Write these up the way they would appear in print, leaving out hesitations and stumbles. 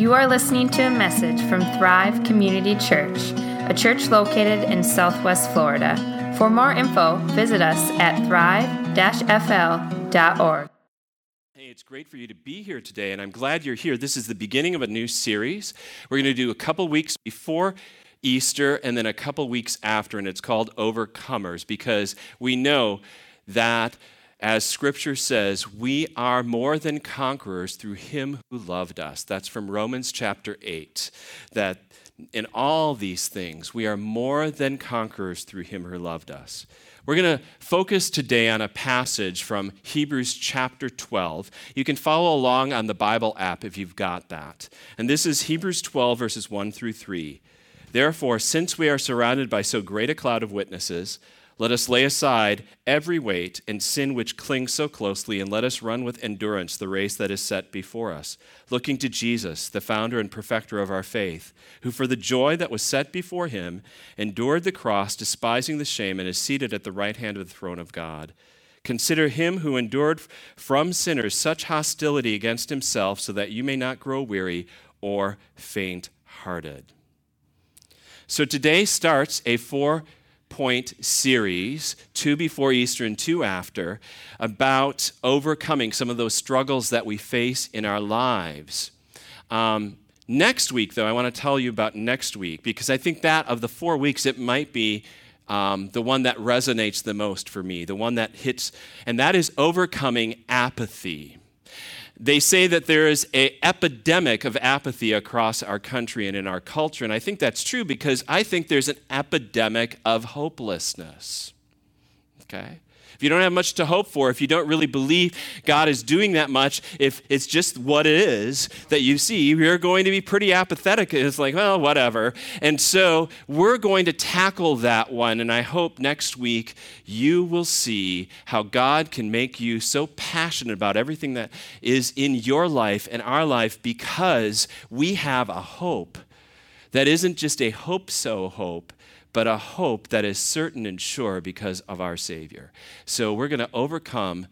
You are listening to a message from Thrive Community Church, a church located in Southwest Florida. For more info, visit us at thrive-fl.org. Hey, it's great for you to be here today, and I'm glad you're here. This is the beginning of a new series. We're going to do a couple weeks before Easter and then a couple weeks after, and it's called Overcomers, because we know that, as Scripture says, we are more than conquerors through Him who loved us. That's from Romans chapter 8, that in all these things, we are more than conquerors through Him who loved us. We're going to focus today on a passage from Hebrews chapter 12. You can follow along on the Bible app if you've got that. And this is Hebrews 12, verses 1 through 3. Therefore, since we are surrounded by so great a cloud of witnesses, let us lay aside every weight and sin which clings so closely, and let us run with endurance the race that is set before us, looking to Jesus, the founder and perfecter of our faith, who for the joy that was set before him endured the cross, despising the shame, and is seated at the right hand of the throne of God. Consider him who endured from sinners such hostility against himself, so that you may not grow weary or faint-hearted. So today starts a four-point series, 2 before Easter and 2 after, about overcoming some of those struggles that we face in our lives. Next week, though, I want to tell you about next week, because I think that of the 4 weeks, it might be the one that resonates the most for me, the one that hits, and that is overcoming apathy. They say that there is an epidemic of apathy across our country and in our culture, and I think that's true because I think there's an epidemic of hopelessness, okay? If you don't have much to hope for, if you don't really believe God is doing that much, if it's just what it is that you see, you're going to be pretty apathetic. It's like, well, whatever. And so we're going to tackle that one, and I hope next week you will see how God can make you so passionate about everything that is in your life and our life, because we have a hope that isn't just a hope-so hope, but a hope that is certain and sure because of our Savior. So we're going to overcome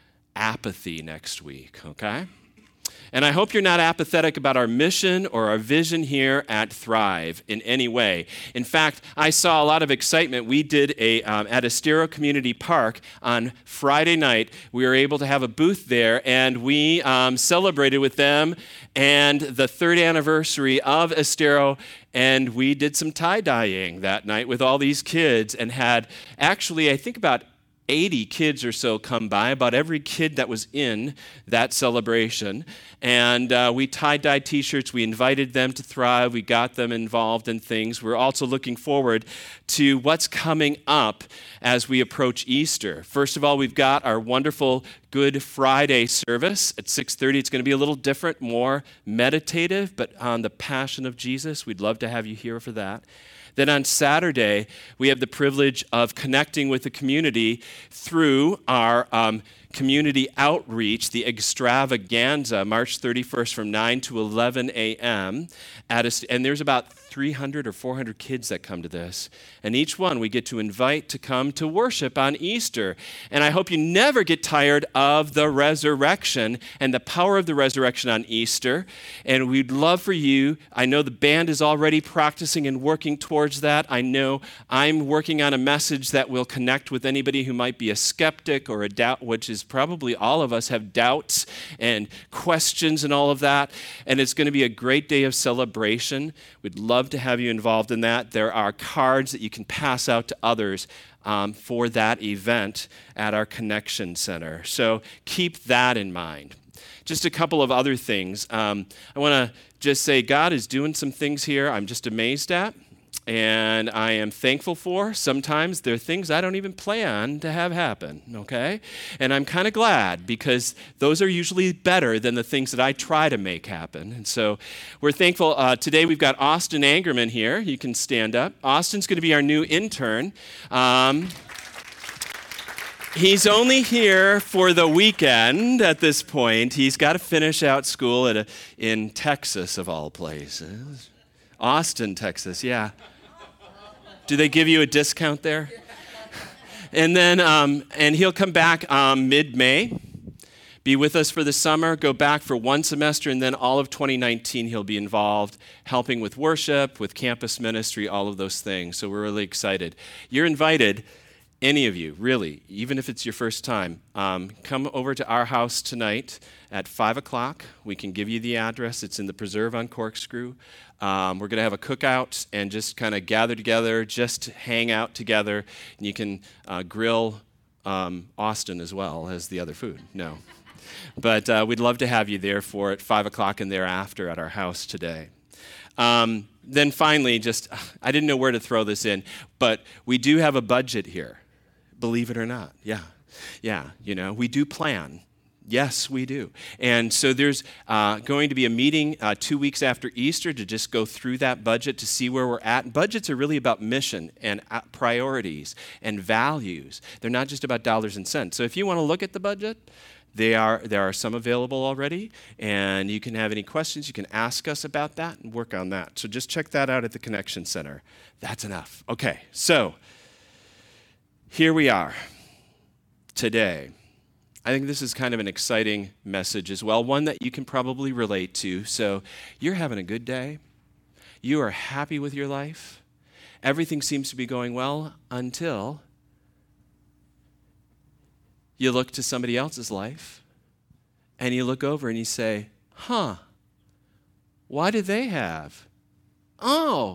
apathy next week, okay? And I hope you're not apathetic about our mission or our vision here at Thrive in any way. In fact, I saw a lot of excitement. We did at Estero Community Park on Friday night. We were able to have a booth there, and we celebrated with them and the 3rd anniversary of Estero, and we did some tie-dyeing that night with all these kids and had actually, I think, about 80 kids or so come by, about every kid that was in that celebration. And we tie-dyed t-shirts. We invited them to Thrive. We got them involved in things. We're also looking forward to what's coming up as we approach Easter. First of all, we've got our wonderful Good Friday service at 6:30. It's going to be a little different, more meditative, but on the passion of Jesus. We'd love to have you here for that. Then on Saturday, we have the privilege of connecting with the community through our community outreach, the extravaganza, March 31st from 9 to 11 a.m. And there's about 300 or 400 kids that come to this. And each one we get to invite to come to worship on Easter. And I hope you never get tired of the resurrection and the power of the resurrection on Easter. And we'd love for you, I know the band is already practicing and working towards that. I know I'm working on a message that will connect with anybody who might be a skeptic or a doubt, which is probably all of us have doubts and questions and all of that. And it's going to be a great day of celebration. We'd love to have you involved in that. There are cards that you can pass out to others for that event at our Connection Center. So keep that in mind. Just a couple of other things. I want to just say God is doing some things here I'm just amazed at, and I am thankful for. Sometimes there are things I don't even plan to have happen, okay? And I'm kind of glad, because those are usually better than the things that I try to make happen. And so we're thankful. Today we've got Austin Angerman here. You can stand up. Austin's going to be our new intern. He's only here for the weekend at this point. He's got to finish out school in Texas, of all places. Austin, Texas, yeah. Do they give you a discount there? And then, and he'll come back mid-May. be with us for the summer, go back for one semester, and then all of 2019 he'll be involved helping with worship, with campus ministry, all of those things. So we're really excited. You're invited, any of you, really, even if it's your first time, come over to our house tonight at 5 o'clock. We can give you the address. It's in the Preserve on Corkscrew. We're going to have a cookout and just kind of gather together, just hang out together. And you can grill Austin as well as the other food. No. But we'd love to have you there for at 5 o'clock and thereafter at our house today. Then finally, I didn't know where to throw this in, but we do have a budget here. Believe it or not. Yeah, we do plan. Yes, we do. And so there's going to be a meeting 2 weeks after Easter to just go through that budget to see where we're at. Budgets are really about mission and priorities and values. They're not just about dollars and cents. So if you want to look at the budget, there are some available already, and you can have any questions. You can ask us about that and work on that. So just check that out at the Connection Center. That's enough. Okay, so here we are today. I think this is kind of an exciting message as well, one that you can probably relate to. So you're having a good day. You are happy with your life. Everything seems to be going well until you look to somebody else's life and you look over and you say, why did they have? Oh,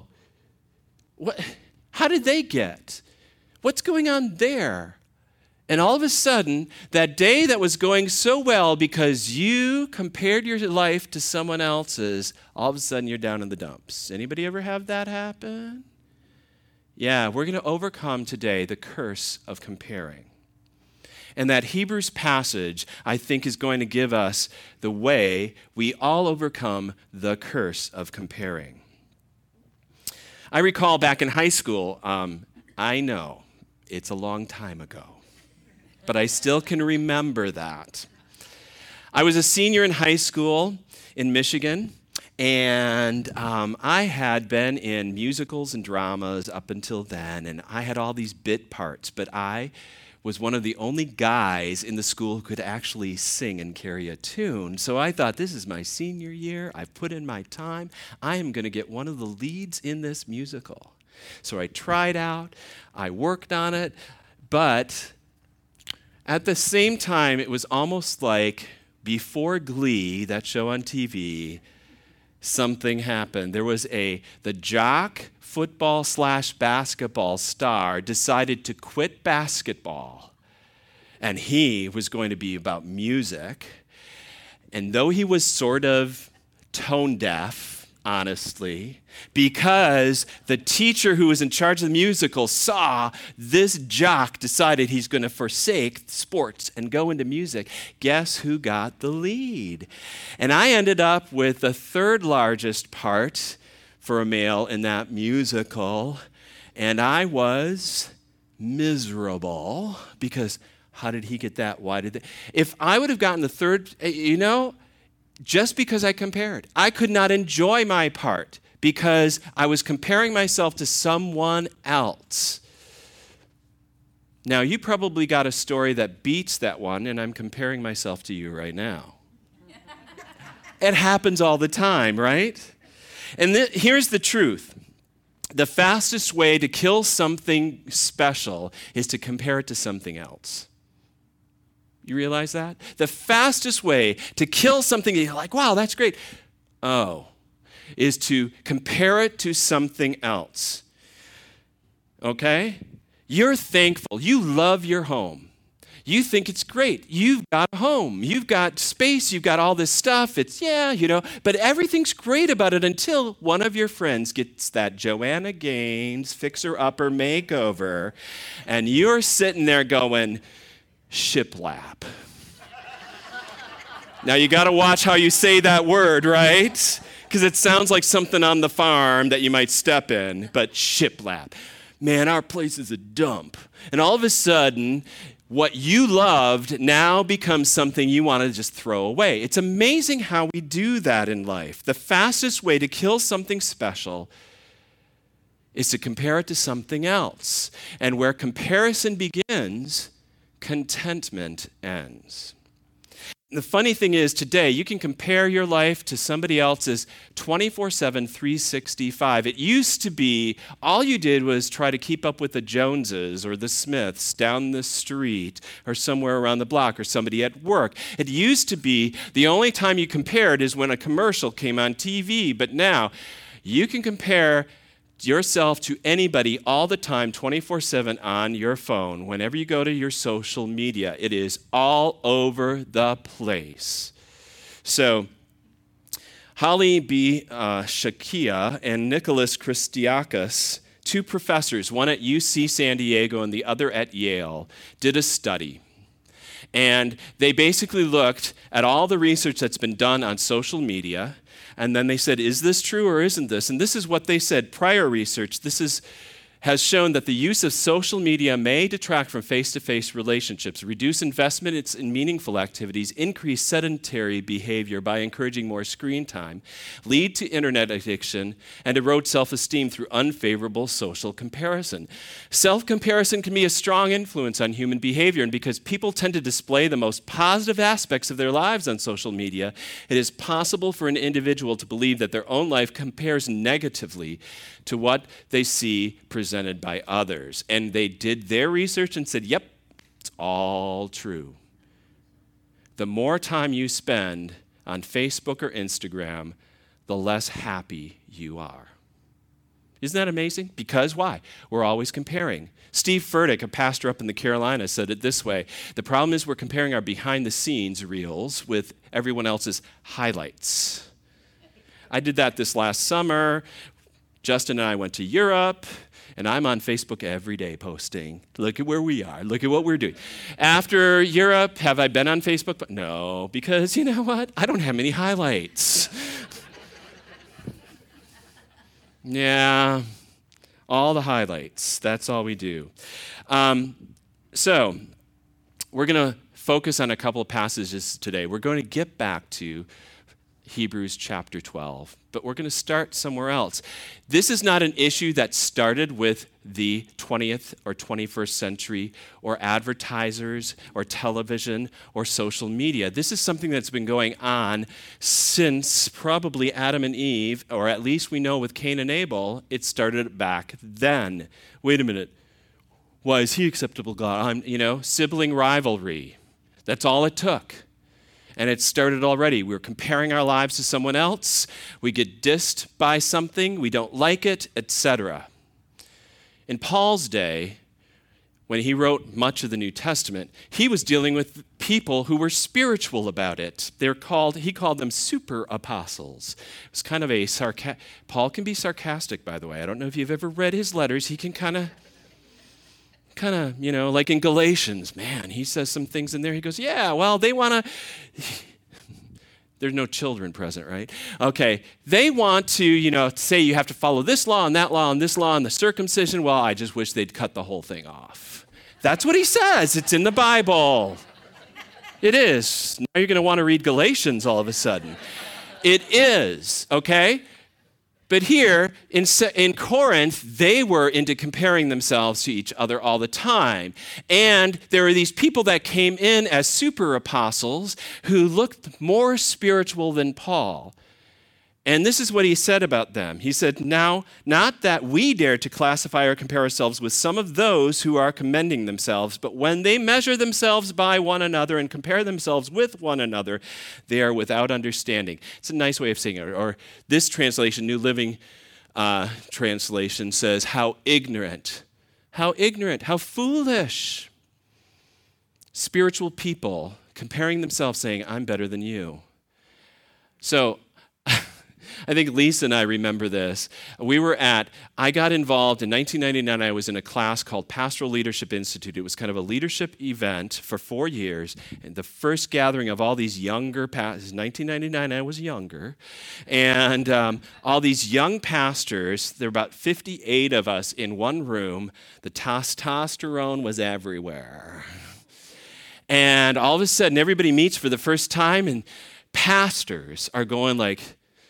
how did they get? What's going on there? And all of a sudden, that day that was going so well because you compared your life to someone else's, all of a sudden you're down in the dumps. Anybody ever have that happen? Yeah, we're going to overcome today the curse of comparing. And that Hebrews passage, I think, is going to give us the way we all overcome the curse of comparing. I recall back in high school, I know it's a long time ago, but I still can remember that. I was a senior in high school in Michigan, and I had been in musicals and dramas up until then, and I had all these bit parts, but I was one of the only guys in the school who could actually sing and carry a tune. So I thought, this is my senior year. I've put in my time. I am going to get one of the leads in this musical. So I tried out. I worked on it. But at the same time, it was almost like before Glee, that show on TV, something happened. There was the jock football/basketball star decided to quit basketball, and he was going to be about music. And though he was sort of tone deaf, honestly, because the teacher who was in charge of the musical saw this jock decided he's going to forsake sports and go into music, guess who got the lead? And I ended up with the third largest part for a male in that musical, and I was miserable because how did he get that? Why did they? If I would have gotten the third, just because I compared, I could not enjoy my part because I was comparing myself to someone else. Now, you probably got a story that beats that one, and I'm comparing myself to you right now. It happens all the time, right? And here's the truth. The fastest way to kill something special is to compare it to something else. You realize that? The fastest way to kill something that you're like, wow, that's great, is to compare it to something else. Okay? You're thankful. You love your home. You think it's great. You've got a home. You've got space. You've got all this stuff. But everything's great about it until one of your friends gets that Joanna Gaines fixer-upper makeover, and you're sitting there going, shiplap. Now, you got to watch how you say that word, right? Because it sounds like something on the farm that you might step in, but shiplap. Man, our place is a dump. And all of a sudden, what you loved now becomes something you want to just throw away. It's amazing how we do that in life. The fastest way to kill something special is to compare it to something else. And where comparison begins, contentment ends. The funny thing is today, you can compare your life to somebody else's 24/7, 365. It used to be all you did was try to keep up with the Joneses or the Smiths down the street or somewhere around the block or somebody at work. It used to be the only time you compared is when a commercial came on TV, but now you can compare yourself to anybody all the time, 24/7 on your phone. Whenever you go to your social media, it is all over the place. So, Holly B. Shakia and Nicholas Christiakis, two professors, one at UC San Diego and the other at Yale, did a study. And they basically looked at all the research that's been done on social media. And then they said, is this true or isn't this? And this is what they said. Prior research, has shown that the use of social media may detract from face-to-face relationships, reduce investment in meaningful activities, increase sedentary behavior by encouraging more screen time, lead to internet addiction, and erode self-esteem through unfavorable social comparison. Self-comparison can be a strong influence on human behavior, and because people tend to display the most positive aspects of their lives on social media, it is possible for an individual to believe that their own life compares negatively to what they see presented by others. And they did their research and said, yep, it's all true. The more time you spend on Facebook or Instagram, the less happy you are. Isn't that amazing? Because why? We're always comparing. Steve Furtick, a pastor up in the Carolinas, said it this way: the problem is we're comparing our behind-the-scenes reels with everyone else's highlights. I did that this last summer. Justin and I went to Europe, and I'm on Facebook every day posting, look at where we are, look at what we're doing. After Europe, have I been on Facebook? No, because you know what? I don't have many highlights. Yeah, all the highlights. That's all we do. So we're going to focus on a couple of passages today. We're going to get back to Hebrews chapter 12, but we're going to start somewhere else. This is not an issue that started with the 20th or 21st century or advertisers or television or social media. This is something that's been going on since probably Adam and Eve, or at least we know with Cain and Abel, it started back then. Wait a minute. Why is he acceptable, God? Sibling rivalry. That's all it took. And it started already. We're comparing our lives to someone else. We get dissed by something. We don't like it, etc. In Paul's day, when he wrote much of the New Testament, he was dealing with people who were spiritual about it. He called them super apostles. It was kind of Paul can be sarcastic, by the way. I don't know if you've ever read his letters. He can kind of, like in Galatians, man, he says some things in there. He goes, yeah, well, they want to, there's no children present, right? Okay, they want to, say you have to follow this law and that law and this law and the circumcision. Well, I just wish they'd cut the whole thing off. That's what he says. It's in the Bible. It is. Now you're going to want to read Galatians all of a sudden. It is, okay? But here in Corinth, they were into comparing themselves to each other all the time. And there are these people that came in as super apostles who looked more spiritual than Paul. And this is what he said about them. He said, now, not that we dare to classify or compare ourselves with some of those who are commending themselves, but when they measure themselves by one another and compare themselves with one another, they are without understanding. It's a nice way of saying it. Or this translation, New Living Translation, says, how ignorant, how foolish. Spiritual people comparing themselves, saying, I'm better than you. So, I think Lisa and I remember this. I got involved in 1999. I was in a class called Pastoral Leadership Institute. It was kind of a leadership event for 4 years. And the first gathering of all these younger pastors, 1999, I was younger. And all these young pastors, there were about 58 of us in one room. The testosterone was everywhere. And all of a sudden, everybody meets for the first time, and pastors are going like,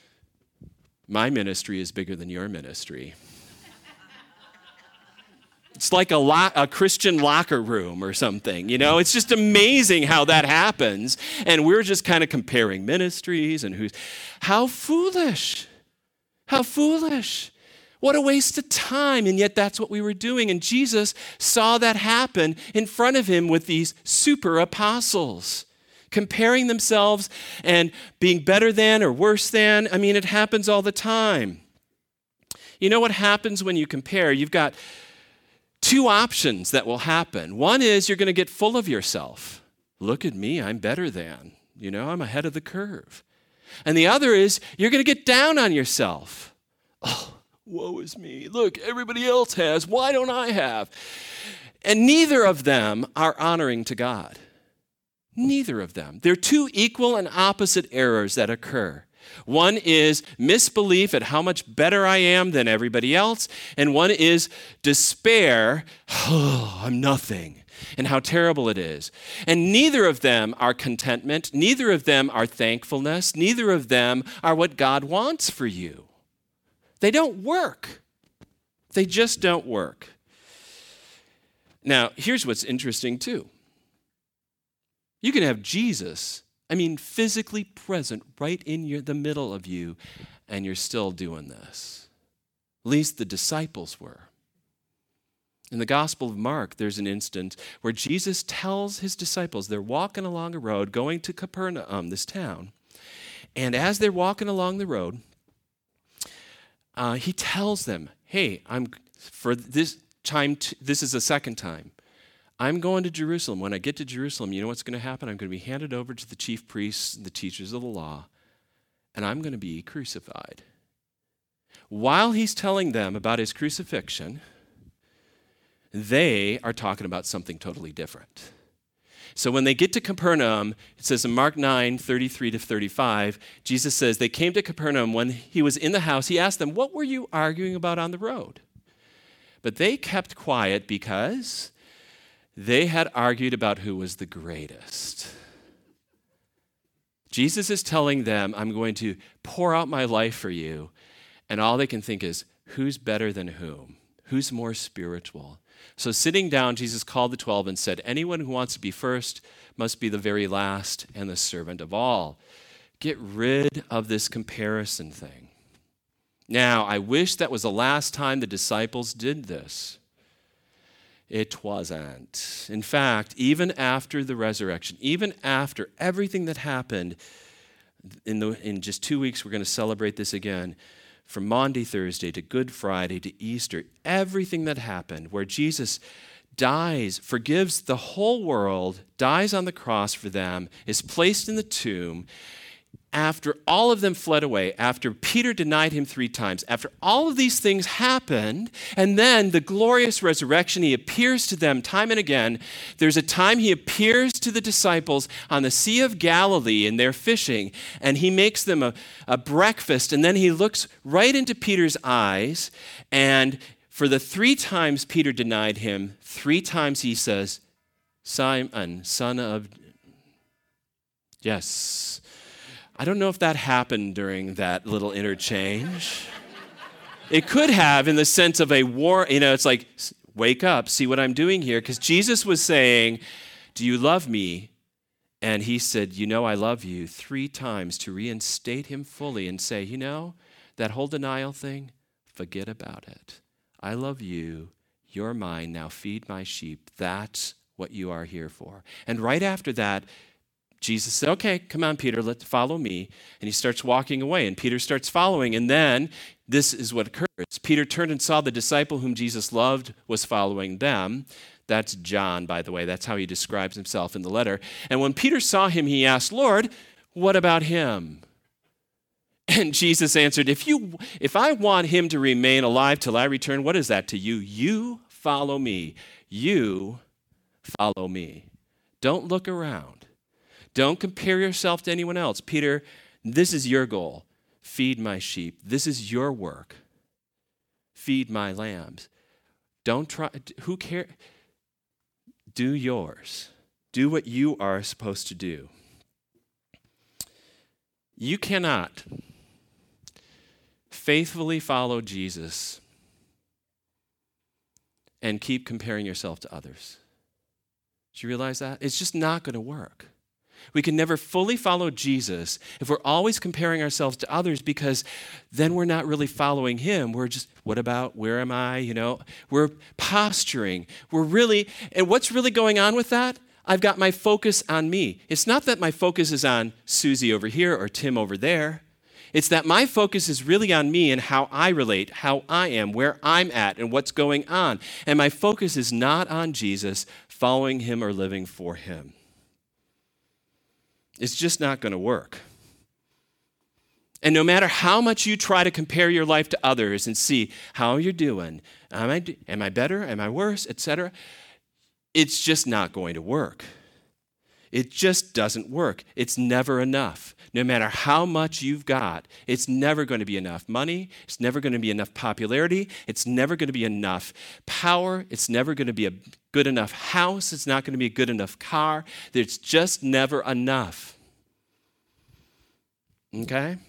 my ministry is bigger than your ministry. It's like a Christian locker room or something, you know? It's just amazing how that happens. And we're just kind of comparing ministries and how foolish. How foolish. What a waste of time. And yet that's what we were doing. And Jesus saw that happen in front of him with these super apostles, comparing themselves and being better than or worse than. I mean, it happens all the time. You know what happens when you compare? You've got two options that will happen. One is you're going to get full of yourself. Look at me, I'm better than. You know, I'm ahead of the curve. And the other is you're going to get down on yourself. Oh, woe is me. Look, everybody else has. Why don't I have? And neither of them are honoring to God. Neither of them. They're two equal and opposite errors that occur. One is misbelief at how much better I am than everybody else, and one is despair, oh, I'm nothing, and how terrible it is. And neither of them are contentment, neither of them are thankfulness, neither of them are what God wants for you. They don't work. They just don't work. Now, here's what's interesting too. You can have Jesus, physically present right in the middle of you, and you're still doing this. At least the disciples were. In the Gospel of Mark, there's an instance where Jesus tells his disciples, they're walking along a road going to Capernaum, this town, and as they're walking along the road, he tells them, hey, for this time, this is the second time, I'm going to Jerusalem. When I get to Jerusalem, you know what's going to happen? I'm going to be handed over to the chief priests and the teachers of the law, and I'm going to be crucified. While he's telling them about his crucifixion, they are talking about something totally different. So when they get to Capernaum, it says in Mark 9:33-35, Jesus says, they came to Capernaum. When he was in the house, he asked them, what were you arguing about on the road? But they kept quiet because they had argued about who was the greatest. Jesus is telling them, I'm going to pour out my life for you. And all they can think is, who's better than whom? Who's more spiritual? So sitting down, Jesus called the 12 and said, anyone who wants to be first must be the very last and the servant of all. Get rid of this comparison thing. Now, I wish that was the last time the disciples did this. It wasn't. In fact, even after the resurrection, even after everything that happened, in just 2 weeks, we're going to celebrate this again, from Maundy Thursday to Good Friday to Easter, everything that happened where Jesus dies, forgives the whole world, dies on the cross for them, is placed in the tomb, after all of them fled away, after Peter denied him 3 times, after all of these things happened, and then the glorious resurrection, he appears to them time and again. There's a time he appears to the disciples on the Sea of Galilee, and they're fishing, and he makes them a breakfast, and then he looks right into Peter's eyes, and for the 3 times Peter denied him, 3 times he says, Simon, son of... Yes. I don't know if that happened during that little interchange. It could have in the sense of a war, it's like, wake up, see what I'm doing here. Because Jesus was saying, do you love me? And he said, I love you 3 times to reinstate him fully and say, that whole denial thing, forget about it. I love you. You're mine. Now feed my sheep. That's what you are here for. And right after that, Jesus said, okay, come on, Peter, let's follow me. And he starts walking away, and Peter starts following. And then this is what occurs. Peter turned and saw the disciple whom Jesus loved was following them. That's John, by the way. That's how he describes himself in the letter. And when Peter saw him, he asked, Lord, what about him? And Jesus answered, if I want him to remain alive till I return, what is that to you? You follow me. You follow me. Don't look around. Don't compare yourself to anyone else. Peter, this is your goal. Feed my sheep. This is your work. Feed my lambs. Don't try, who cares? Do yours. Do what you are supposed to do. You cannot faithfully follow Jesus and keep comparing yourself to others. Do you realize that? It's just not going to work. We can never fully follow Jesus if we're always comparing ourselves to others, because then we're not really following him. We're just, what about, where am I? We're posturing. And what's really going on with that? I've got my focus on me. It's not that my focus is on Susie over here or Tim over there. It's that my focus is really on me and how I relate, how I am, where I'm at, and what's going on. And my focus is not on Jesus, following him or living for him. It's just not going to work. And no matter how much you try to compare your life to others and see how you're doing, am I better, am I worse, etc., it's just not going to work. It just doesn't work. It's never enough. No matter how much you've got, it's never going to be enough money. It's never going to be enough popularity. It's never going to be enough power. It's never going to be a good enough house. It's not going to be a good enough car. It's just never enough. Okay?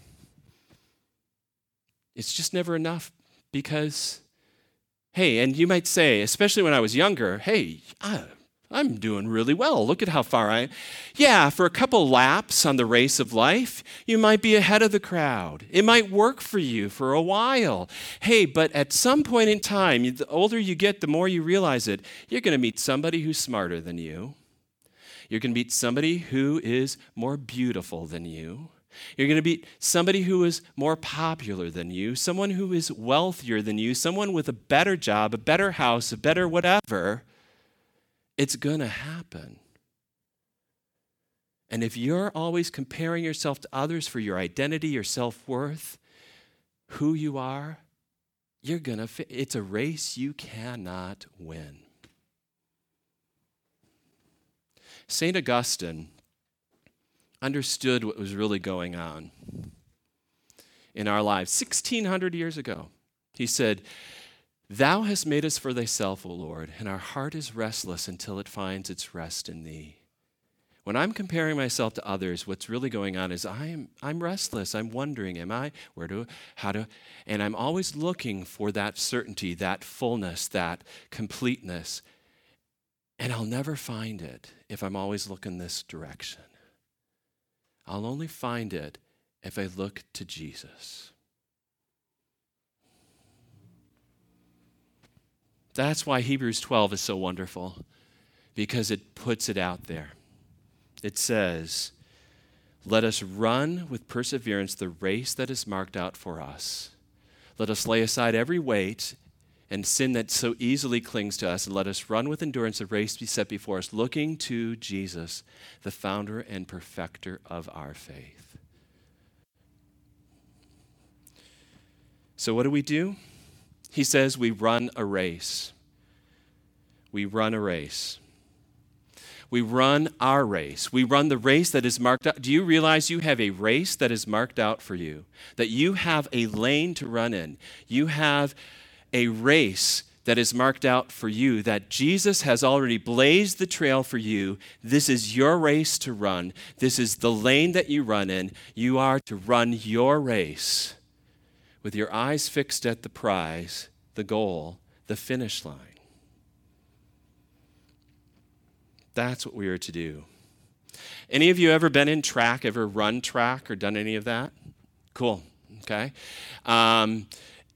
It's just never enough because, hey, and you might say, especially when I was younger, hey, I'm doing really well. Look at how far I am. Yeah, for a couple laps on the race of life, you might be ahead of the crowd. It might work for you for a while. Hey, but at some point in time, the older you get, the more you realize it. You're going to meet somebody who's smarter than you. You're going to meet somebody who is more beautiful than you. You're going to meet somebody who is more popular than you, someone who is wealthier than you, someone with a better job, a better house, a better whatever. It's going to happen. And if you're always comparing yourself to others for your identity, your self-worth, who you are, it's a race you cannot win. St. Augustine understood what was really going on in our lives 1,600 years ago. He said, "Thou hast made us for thyself, O Lord, and our heart is restless until it finds its rest in thee." When I'm comparing myself to others, what's really going on is I'm restless. I'm wondering, and I'm always looking for that certainty, that fullness, that completeness. And I'll never find it if I'm always looking this direction. I'll only find it if I look to Jesus. That's why Hebrews 12 is so wonderful, because it puts it out there. It says, "Let us run with perseverance the race that is marked out for us. Let us lay aside every weight and sin that so easily clings to us, and let us run with endurance the race be set before us, looking to Jesus, the founder and perfecter of our faith." So what do? He says we run a race. We run a race. We run our race. We run the race that is marked out. Do you realize you have a race that is marked out for you? That you have a lane to run in. You have a race that is marked out for you, that Jesus has already blazed the trail for you. This is your race to run. This is the lane that you run in. You are to run your race with your eyes fixed at the prize, the goal, the finish line. That's what we are to do. Any of you ever been in track, ever run track or done any of that? Cool, okay. I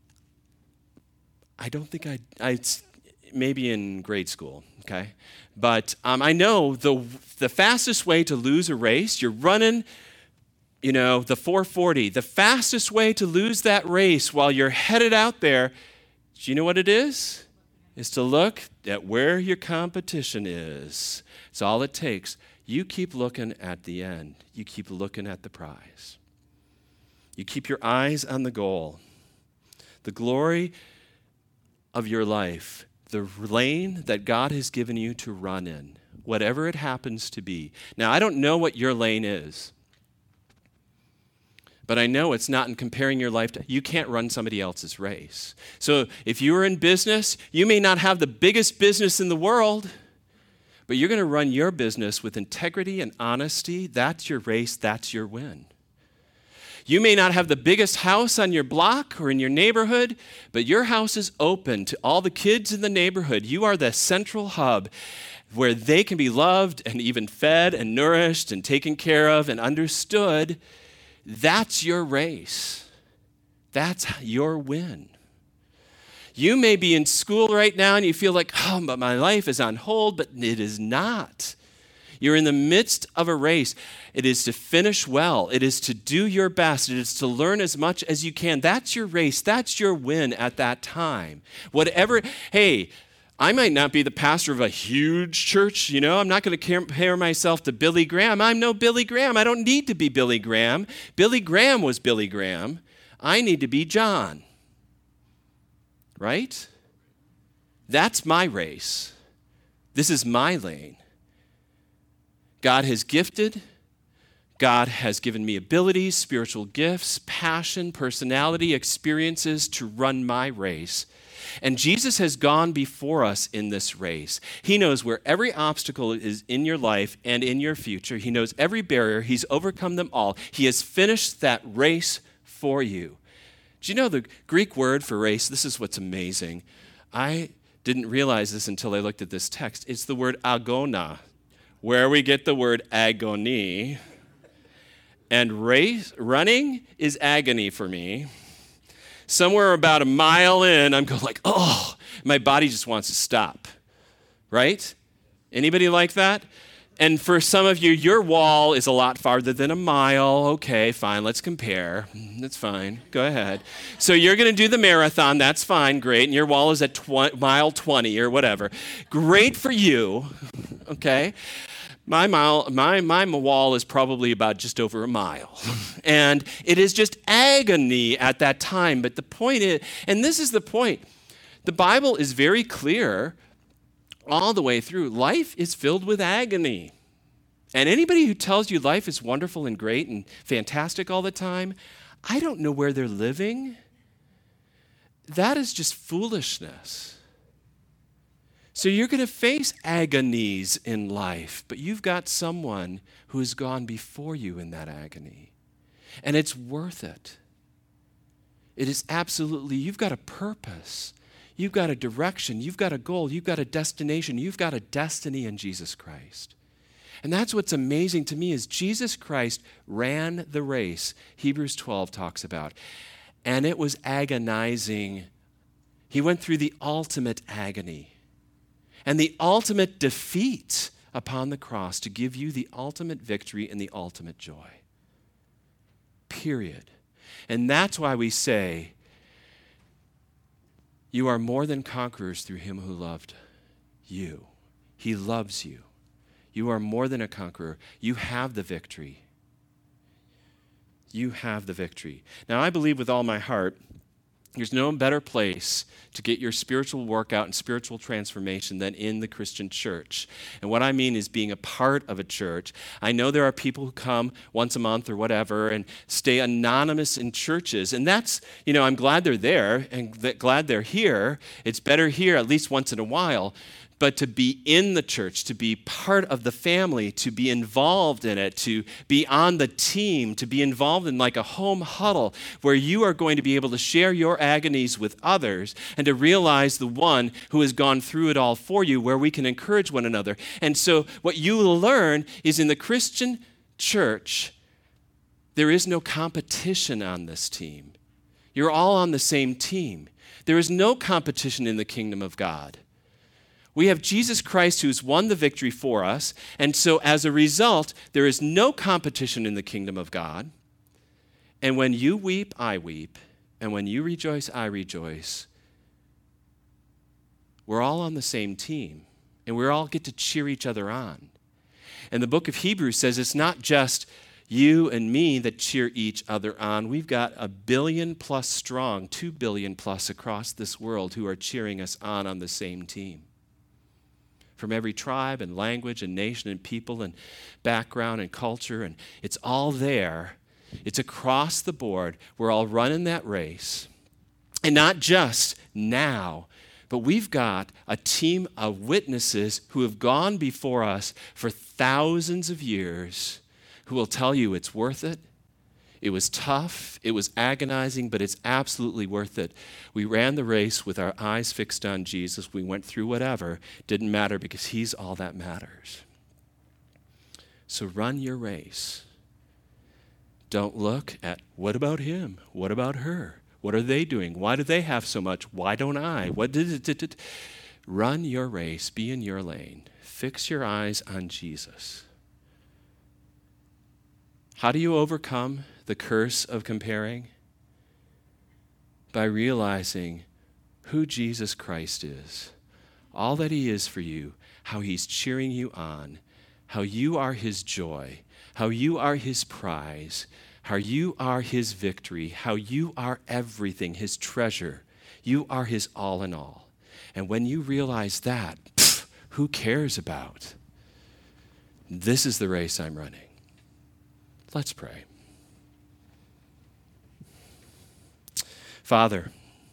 don't think I maybe in grade school, okay? But I know the fastest way to lose a race, you're running, the 440. The fastest way to lose that race while you're headed out there, do you know what it is? Is to look at where your competition is. It's all it takes. You keep looking at the end. You keep looking at the prize. You keep your eyes on the goal. The glory of your life, the lane that God has given you to run in, whatever it happens to be. Now, I don't know what your lane is, but I know it's not in comparing your life to, you can't run somebody else's race. So if you are in business, you may not have the biggest business in the world, but you're going to run your business with integrity and honesty. That's your race. That's your win. You may not have the biggest house on your block or in your neighborhood, but your house is open to all the kids in the neighborhood. You are the central hub where they can be loved and even fed and nourished and taken care of and understood. That's your race. That's your win. You may be in school right now and you feel like, oh, but my life is on hold, but it is not. You're in the midst of a race. It is to finish well. It is to do your best. It is to learn as much as you can. That's your race. That's your win at that time. Whatever, hey, I might not be the pastor of a huge church, I'm not going to compare myself to Billy Graham. I'm no Billy Graham. I don't need to be Billy Graham. Billy Graham was Billy Graham. I need to be John. Right? That's my race. This is my lane. God has gifted. God has given me abilities, spiritual gifts, passion, personality, experiences to run my race. And Jesus has gone before us in this race. He knows where every obstacle is in your life and in your future. He knows every barrier. He's overcome them all. He has finished that race for you. Do you know the Greek word for race? This is what's amazing. I didn't realize this until I looked at this text. It's the word agona, where we get the word agony. And running is agony for me. Somewhere about a mile in, I'm going like, oh, my body just wants to stop. Right? Anybody like that? And for some of you, your wall is a lot farther than a mile. Okay, fine, let's compare. That's fine. Go ahead. So you're going to do the marathon. That's fine, great. And your wall is at mile 20 or whatever. Great for you, okay? My wall is probably about just over a mile. And it is just agony at that time. But the point is, and this is the point, the Bible is very clear all the way through. Life is filled with agony. And anybody who tells you life is wonderful and great and fantastic all the time, I don't know where they're living. That is just foolishness. So you're going to face agonies in life, but you've got someone who has gone before you in that agony. And it's worth it. It is absolutely, you've got a purpose. You've got a direction. You've got a goal. You've got a destination. You've got a destiny in Jesus Christ. And that's what's amazing to me is Jesus Christ ran the race, Hebrews 12 talks about. And it was agonizing. He went through the ultimate agony and the ultimate defeat upon the cross to give you the ultimate victory and the ultimate joy. Period. And that's why we say, you are more than conquerors through him who loved you. He loves you. You are more than a conqueror. You have the victory. You have the victory. Now, I believe with all my heart, there's no better place to get your spiritual workout and spiritual transformation than in the Christian church. And what I mean is being a part of a church. I know there are people who come once a month or whatever and stay anonymous in churches. And that's, I'm glad they're there and glad they're here. It's better here at least once in a while. But to be in the church, to be part of the family, to be involved in it, to be on the team, to be involved in like a home huddle where you are going to be able to share your agonies with others and to realize the one who has gone through it all for you, where we can encourage one another. And so what you will learn is in the Christian church, there is no competition on this team. You're all on the same team. There is no competition in the kingdom of God. We have Jesus Christ who's won the victory for us, and so as a result, there is no competition in the kingdom of God. And when you weep, I weep, and when you rejoice, I rejoice. We're all on the same team, and we all get to cheer each other on. And the book of Hebrews says it's not just you and me that cheer each other on. We've got 1 billion plus strong, 2 billion plus across this world who are cheering us on the same team. From every tribe and language and nation and people and background and culture, and it's all there. It's across the board. We're all running that race. And not just now, but we've got a team of witnesses who have gone before us for thousands of years who will tell you it's worth it. It was tough, it was agonizing, but it's absolutely worth it. We ran the race with our eyes fixed on Jesus. We went through whatever. Didn't matter because he's all that matters. So run your race. Don't look at, what about him? What about her? What are they doing? Why do they have so much? Why don't I? Run your race. Be in your lane. Fix your eyes on Jesus. How do you overcome the curse of comparing? By realizing who Jesus Christ is, all that he is for you, how he's cheering you on, how you are his joy, how you are his prize, how you are his victory, how you are everything, his treasure. You are his all in all. And when you realize that, who cares about? This is the race I'm running. Let's pray. Father,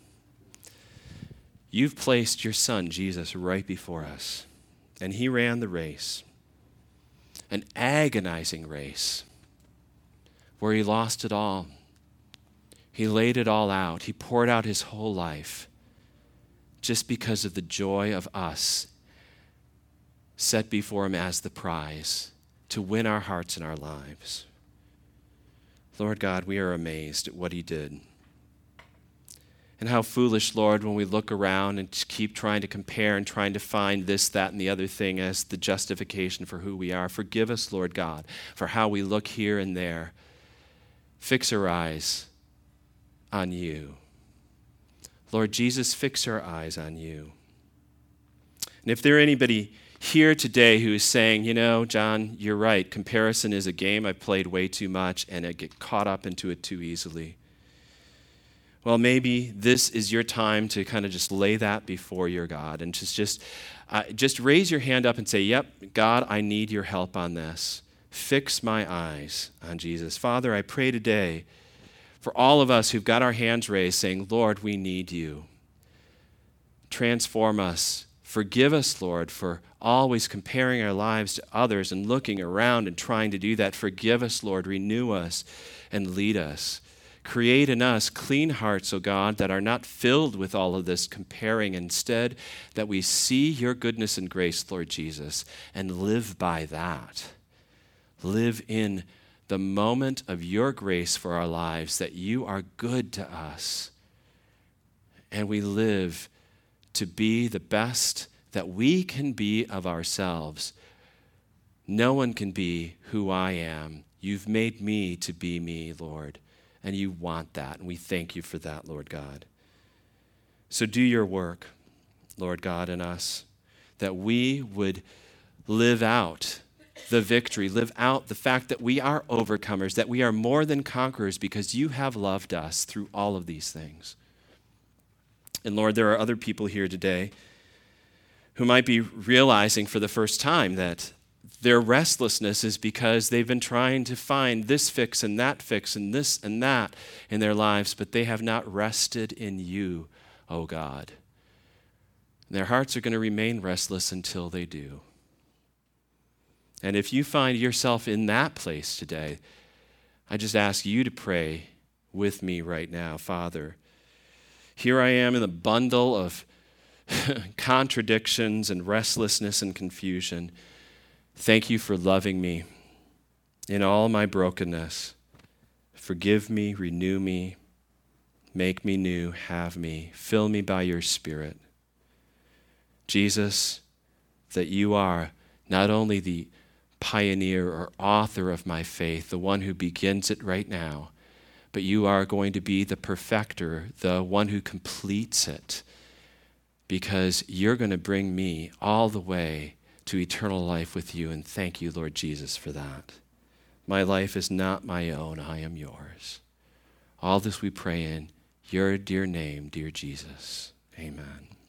you've placed your son, Jesus, right before us, and he ran the race, an agonizing race where he lost it all. He laid it all out. He poured out his whole life just because of the joy of us set before him as the prize to win our hearts and our lives. Lord God, we are amazed at what he did. And how foolish, Lord, when we look around and keep trying to compare and trying to find this, that, and the other thing as the justification for who we are. Forgive us, Lord God, for how we look here and there. Fix our eyes on you. Lord Jesus, fix our eyes on you. And if there anybody here today who is saying, John, you're right, comparison is a game I've played way too much and I get caught up into it too easily. Well, maybe this is your time to kind of just lay that before your God and just raise your hand up and say, yep, God, I need your help on this. Fix my eyes on Jesus. Father, I pray today for all of us who've got our hands raised saying, Lord, we need you. Transform us. Forgive us, Lord, for always comparing our lives to others and looking around and trying to do that. Forgive us, Lord. Renew us and lead us. Create in us clean hearts, O God, that are not filled with all of this comparing. Instead, that we see your goodness and grace, Lord Jesus, and live by that. Live in the moment of your grace for our lives, that you are good to us. And we live to be the best that we can be of ourselves. No one can be who I am. You've made me to be me, Lord, and you want that, and we thank you for that, Lord God. So do your work, Lord God, in us, that we would live out the victory, live out the fact that we are overcomers, that we are more than conquerors because you have loved us through all of these things. And Lord, there are other people here today who might be realizing for the first time that their restlessness is because they've been trying to find this fix and this and that in their lives, but they have not rested in you, oh God. And their hearts are going to remain restless until they do. And if you find yourself in that place today, I just ask you to pray with me right now. Father, here I am in the bundle of contradictions and restlessness and confusion. Thank you for loving me in all my brokenness. Forgive me, renew me, make me new, have me, fill me by your Spirit. Jesus, that you are not only the pioneer or author of my faith, the one who begins it right now, but you are going to be the perfecter, the one who completes it, because you're going to bring me all the way to eternal life with you, and thank you, Lord Jesus, for that. My life is not my own, I am yours. All this we pray in your dear name, dear Jesus. Amen.